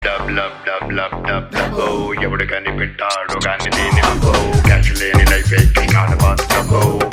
dub lub dub lub dub డబో ఎవడు కనిపెట్టాడు కానీ దీని క్యాష్ లేని లైఫ్ కాడ బతుకబో